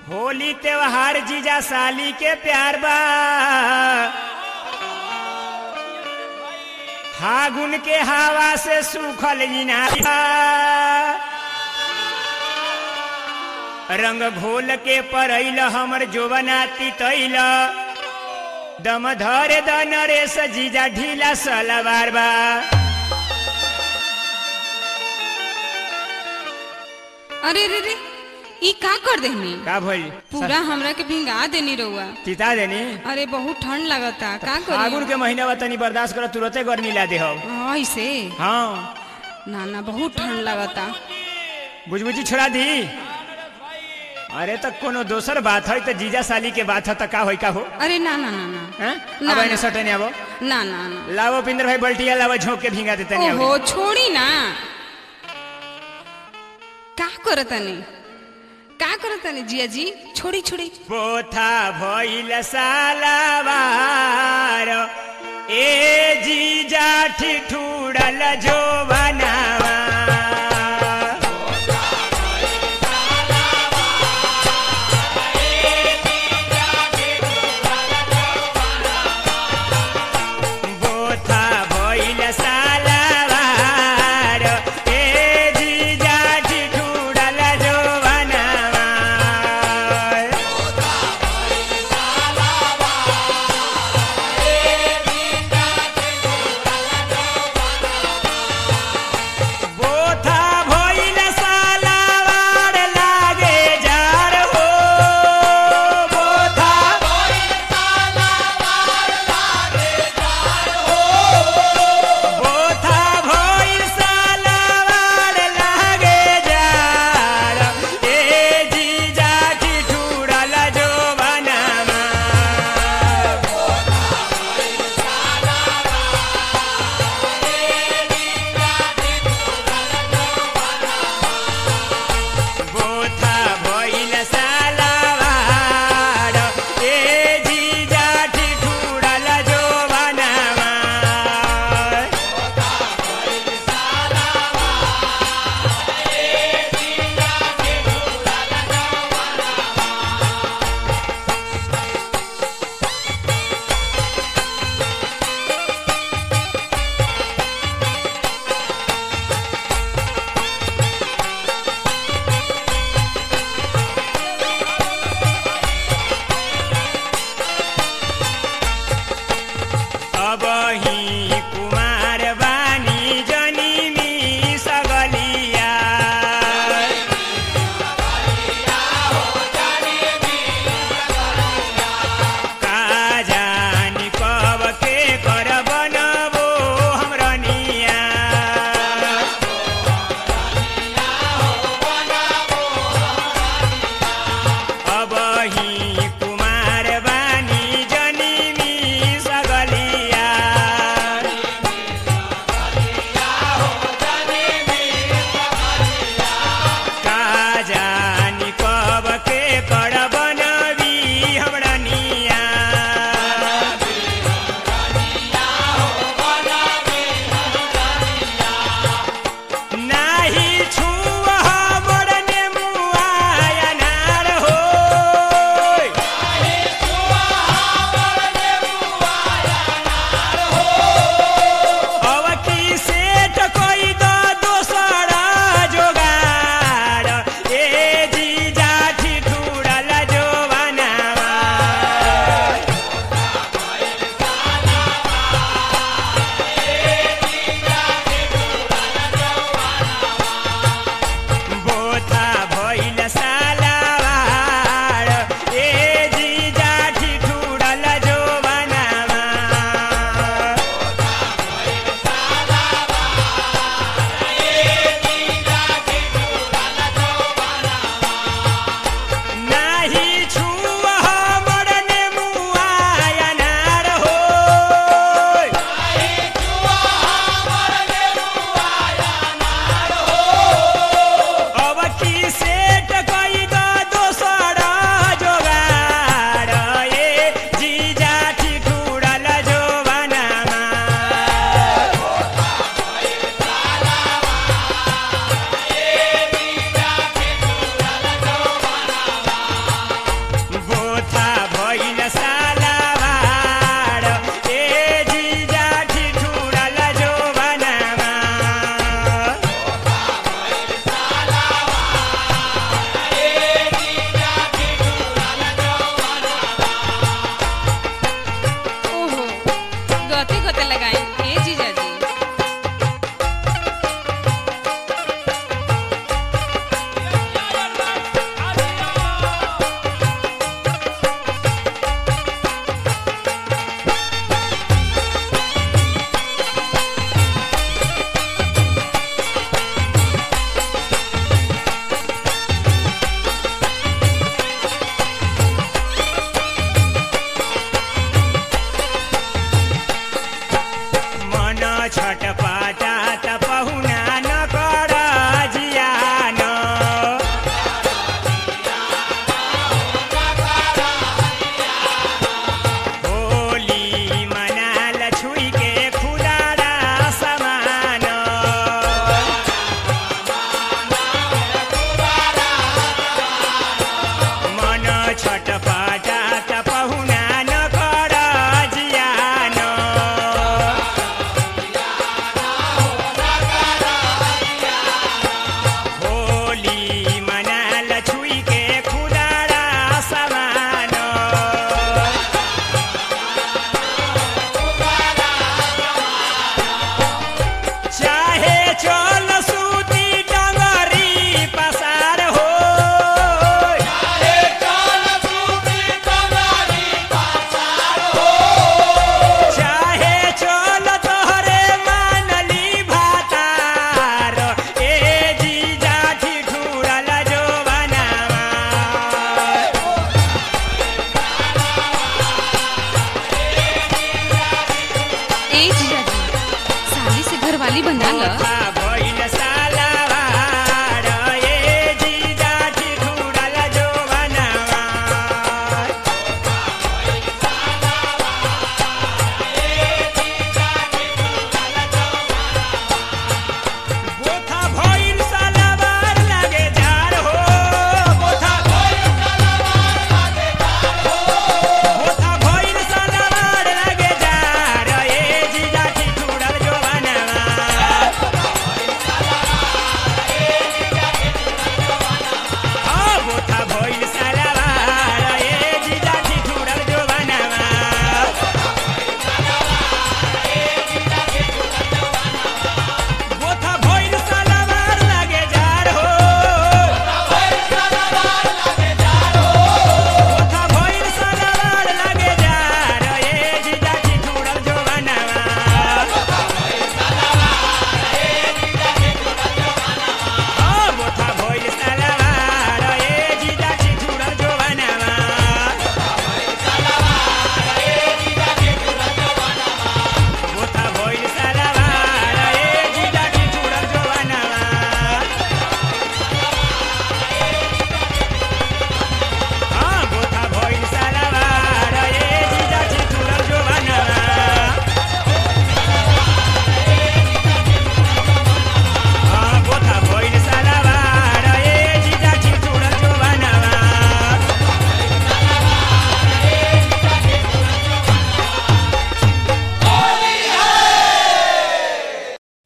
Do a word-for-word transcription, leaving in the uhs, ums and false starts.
होली त्योहार जीजा साली के प्यार बा, फागुन के हवा से सूखल इनार, रंग घोल के परैल हमर जोवना तितैल, दम धरे द नरेश जीजा ढीला सलवार बा। अरे रे रे ई का कर देनी? का भइल? पूरा हमरा के भिंगा देनी रहुआ। तिता देनी? अरे बहुत ठंड लगता, का करी? फागुन के महीना बा, तनी बर्दाश्त कर, तुरंते गर्मी ला दे हो। हां ऐसे? हाँ ना ना बहुत ठंड लगता। बुझबुझी छोड़ा दी। अरे तो कोनो दोसर बात है, तो जीजा साली के बात है तो का होई का हो? अरे ना ना ना ना हैं? ना, अब इन्हें ना। सटे नहीं आबो? ना ना ना लावो पिंदर भाई बल्टिया लावो, झोंक के भींगा देते नहीं। ओहो छोड़ी ना। का करतनी का करतनी जिया जी? छोड़ी छोड़ी। पोथा भइल सालावार, ए जीजा ठिठुरल जोवा